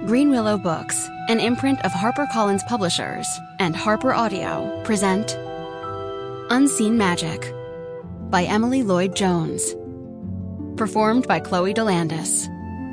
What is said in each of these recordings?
Green Willow Books, an imprint of HarperCollins Publishers, and Harper Audio present Unseen Magic by Emily Lloyd Jones. Performed by Chloe DeLandis.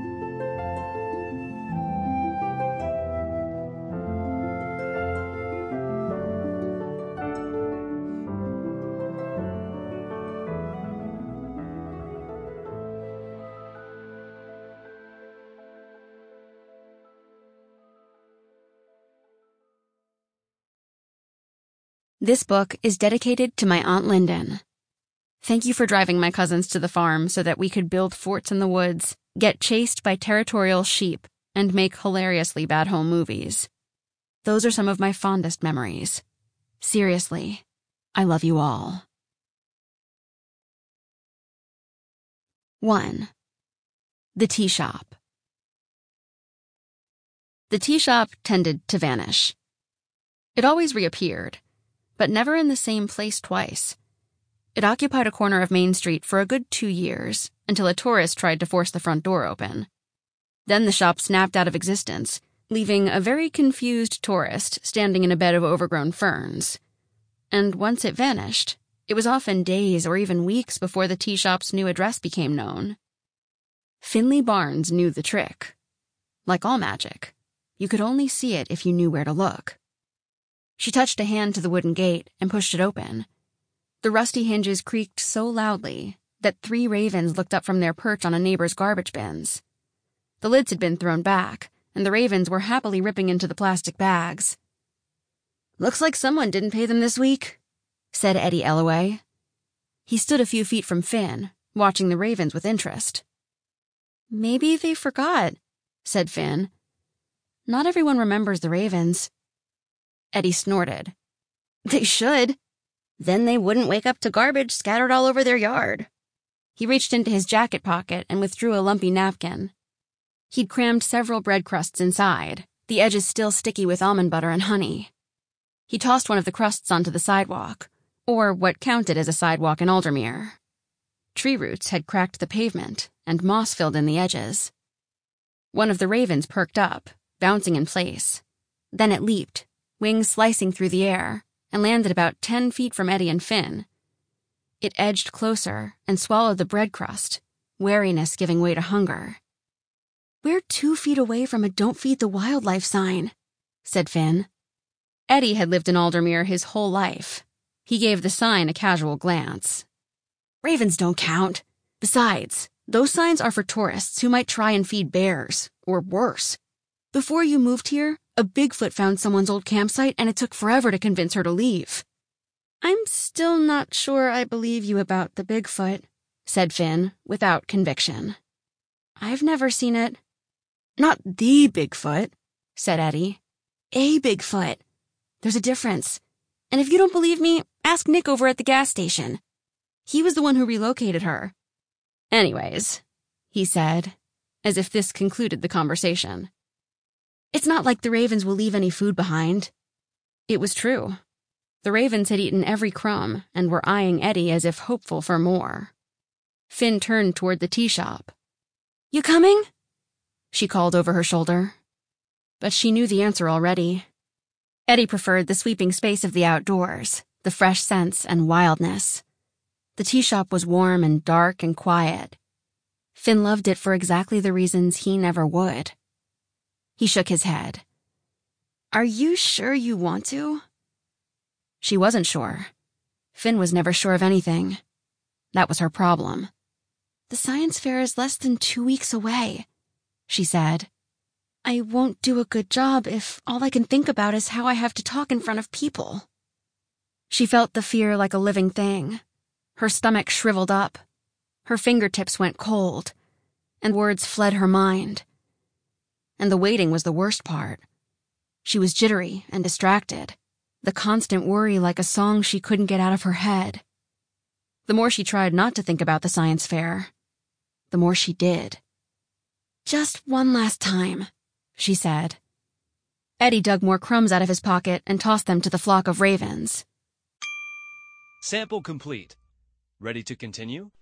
This book is dedicated to my Aunt Linden. Thank you for driving my cousins to the farm so that we could build forts in the woods, get chased by territorial sheep, and make hilariously bad home movies. Those are some of my fondest memories. Seriously, I love you all. 1. The Tea Shop. The tea shop tended to vanish. It always reappeared, but never in the same place twice. It occupied a corner of Main Street for a good 2 years, until a tourist tried to force the front door open. Then the shop snapped out of existence, leaving a very confused tourist standing in a bed of overgrown ferns. And once it vanished, it was often days or even weeks before the tea shop's new address became known. Finley Barnes knew the trick. Like all magic, you could only see it if you knew where to look. She touched a hand to the wooden gate and pushed it open. The rusty hinges creaked so loudly that 3 ravens looked up from their perch on a neighbor's garbage bins. The lids had been thrown back, and the ravens were happily ripping into the plastic bags. "Looks like someone didn't pay them this week," said Eddie Ellaway. He stood a few feet from Finn, watching the ravens with interest. "Maybe they forgot," said Finn. "Not everyone remembers the ravens." Eddie snorted. "They should. Then they wouldn't wake up to garbage scattered all over their yard." He reached into his jacket pocket and withdrew a lumpy napkin. He'd crammed several bread crusts inside, the edges still sticky with almond butter and honey. He tossed one of the crusts onto the sidewalk, or what counted as a sidewalk in Aldermere. Tree roots had cracked the pavement, and moss filled in the edges. One of the ravens perked up, bouncing in place. Then it leaped, wings slicing through the air, and landed about 10 feet from Eddie and Finn. It edged closer and swallowed the bread crust, wariness giving way to hunger. "We're 2 feet away from a Don't Feed the Wildlife sign," said Finn. Eddie had lived in Aldermere his whole life. He gave the sign a casual glance. "Ravens don't count. Besides, those signs are for tourists who might try and feed bears, or worse. Before you moved here, a Bigfoot found someone's old campsite and it took forever to convince her to leave." "I'm still not sure I believe you about the Bigfoot," said Finn, without conviction. "I've never seen it." "Not the Bigfoot," said Eddie. "A Bigfoot. There's a difference. And if you don't believe me, ask Nick over at the gas station. He was the one who relocated her." "Anyways," he said, as if this concluded the conversation. "It's not like the ravens will leave any food behind." It was true. The ravens had eaten every crumb and were eyeing Eddie as if hopeful for more. Finn turned toward the tea shop. "You coming?" she called over her shoulder. But she knew the answer already. Eddie preferred the sweeping space of the outdoors, the fresh scents and wildness. The tea shop was warm and dark and quiet. Finn loved it for exactly the reasons he never would. He shook his head. "Are you sure you want to?" She wasn't sure. Finn was never sure of anything. That was her problem. "The science fair is less than 2 weeks away," she said. "I won't do a good job if all I can think about is how I have to talk in front of people." She felt the fear like a living thing. Her stomach shriveled up. Her fingertips went cold, and words fled her mind. And the waiting was the worst part. She was jittery and distracted, the constant worry like a song she couldn't get out of her head. The more she tried not to think about the science fair, the more she did. "Just one last time," she said. Eddie dug more crumbs out of his pocket and tossed them to the flock of ravens. Sample complete. Ready to continue?